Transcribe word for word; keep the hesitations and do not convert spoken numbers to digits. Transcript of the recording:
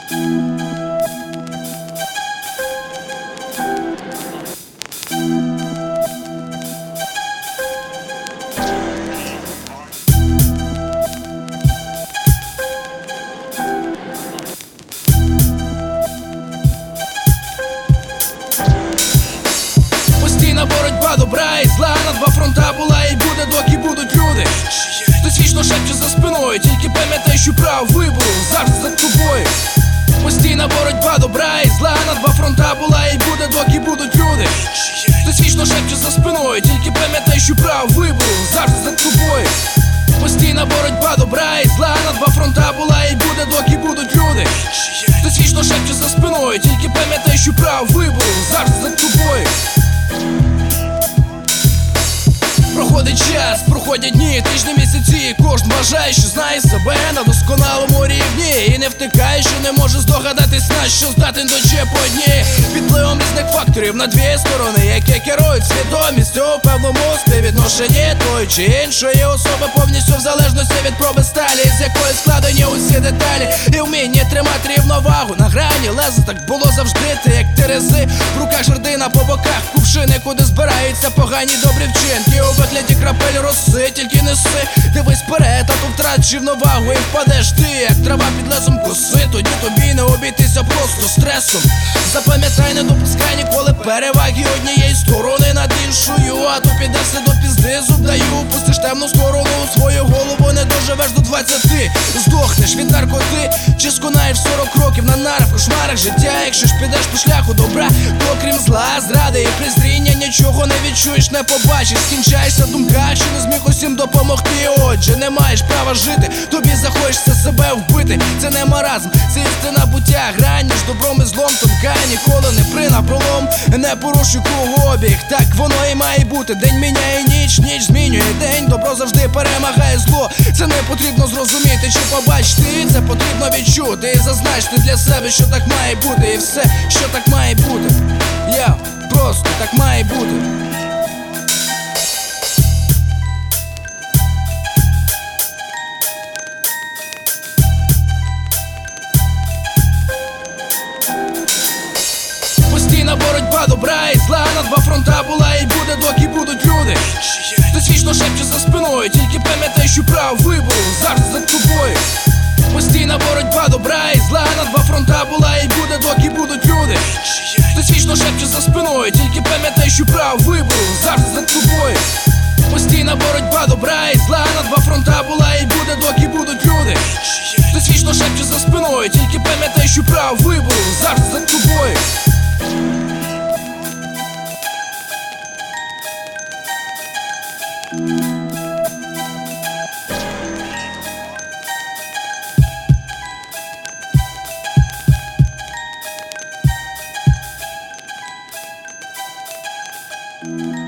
Постійна боротьба добра і зла на два фронта була і буде, доки будуть люди. Хтось вічно шепче за спиною, тільки пам'ятай, що право вибору завжди за тобою. Постійна боротьба добра і зла на два фронта була і буде, доки будуть люди. Хтось вічно шепче за спиною, тільки пам'ятай, що право вибору завжди за тобою. Постійна боротьба добра і зла на два фронта була і буде, доки будуть люди. Хтось вічно шепче за спиною, тільки пам'ятай, що право вибору завжди за тобою. Проходить час, проходять дні, тижні, місяці. Кожен вважає, що знає себе на досконалому рівні і не втикає, що не може здогадатись, на що здатен до чеподні. Під впливом різних факторів на дві сторони, які керують свідомістю у певному співвідношенні тої чи іншої особи, повністю в залежності від проби сталі, з якої складені усі деталі, і вміння тримати рівновагу на грані леза. Так було завжди, ти як терези, в руках жердина, по боках кувшини, куди збираються погані добрі вчинки. У вигляді крапель роси, тільки неси, дивись вперед, а то втратиш рівновагу і впадеш ти, як трава під лезом коси. Тоді тобі не обійтися просто стресом. Запам'ятай, не допускай ніколи переваги однієї сторони над іншою, а то піде все до пізди, зуб даю. Пустиш темну сторону у свою голову, не доживеш до двадцяти. Здохнеш від наркоти, чи сконаєш сорок років на нарах, в кошмарах життя. Якщо ж підеш по шляху добра, то крім зла, зради і презріння нічого не відчуєш, не побачиш. Скінчаєшся в думках, що не зміг усім допомогти. Отже, не маєш права жити, тобі захочеться себе вбити. Це не маразм, це істина буття, грань між добром і злом тонка. Ніколи не при напролом, не порушуй кругообіг. Так воно і має бути. День міняє ніч, ніч змінює день. Добро завжди перемагає зло. Це не потрібно зрозуміти чи побачити, це потрібно відчути і зазначити для себе, що так має бути. І все, що так має бути. Я просто так має бути. Постійна боротьба добра і зла на два фронта була і буде, доки будуть люди. Хтось вічно шепче за спиною, тільки пам'ятай, що право вибору завжди за тобою. Постійна боротьба добра і зла на два фронта була і буде, доки будуть люди. Хтось вічно шепче за спиною, тільки пам'ятай, що право вибору завжди за тобою. Постійна боротьба добра і зла на два фронта була і буде, доки будуть люди. Хтось вічно шепче за спиною, тільки пам'ятай, що право вибору завжди за тобою. Thank you.